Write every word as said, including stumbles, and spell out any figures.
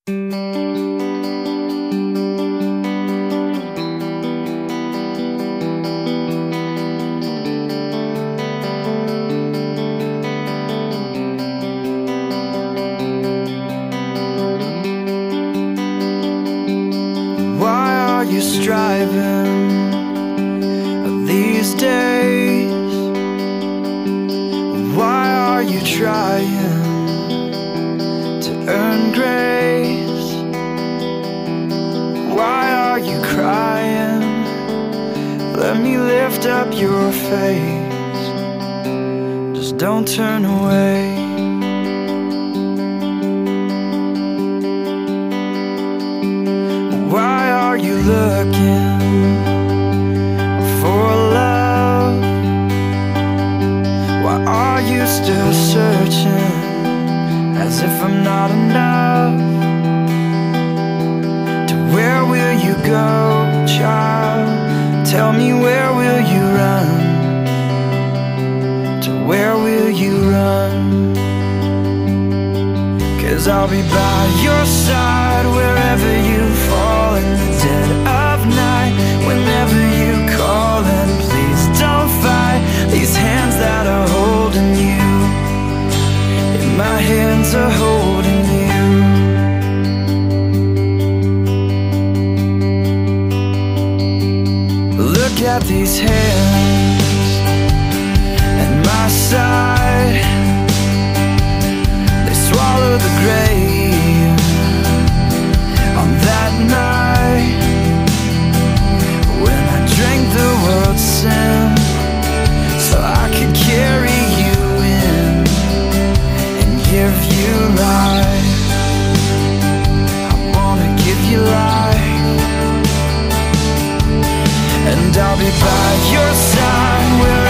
You striving these days? Why are you trying to earn grace? Why are you crying? Let me lift up your face. Just don't turn away. Why are you looking for love? Why are you still searching as if I'm not enough? To where will you go, child? Tell me, where will you run? To where will you run? 'Cause I'll be by your side wherever you fall in the dead of night. Whenever you call, and please don't fight. These hands that are holding you, and my hands are holding you. Look at these hands at my side. Swallow the grave on that night when I drank the world's sin, so I could carry you in and give you life. I wanna give you life, and I'll be by your side where